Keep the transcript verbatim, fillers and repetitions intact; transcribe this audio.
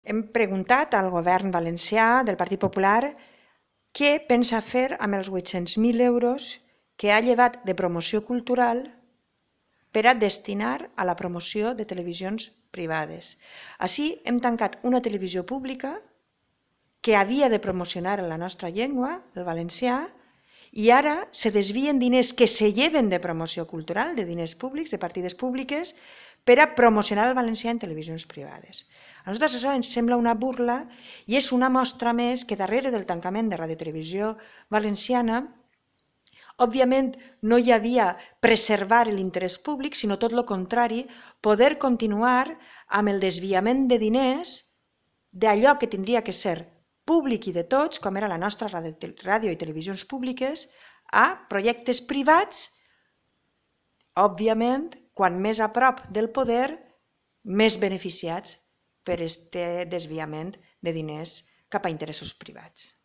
Hem preguntat al govern valencià del Partit Popular què pensa fer amb els vuit-cents mil euros que ha llevat de promoció cultural per a destinar a la promoció de televisions privades. Així hem tancat una televisió pública que havia de promocionar la nostra llengua, el valencià, i ara se desvien diners que se lleven de promoció cultural, de diners públics, de partides públiques, per a promocionar el valencià en televisions privades. A nosaltres això ens sembla una burla i és una mostra més que darrere del tancament de Radiotelevisió Valenciana òbviament no hi havia preservar l'interès públic, sinó tot el contrari, poder continuar amb el desviament de diners d'allò que tindria que ser públic i de tots, com era la nostra ràdio i televisions públiques, a projectes privats, òbviament, quan més a prop del poder, més beneficiats per aquest desviament de diners cap a interessos privats.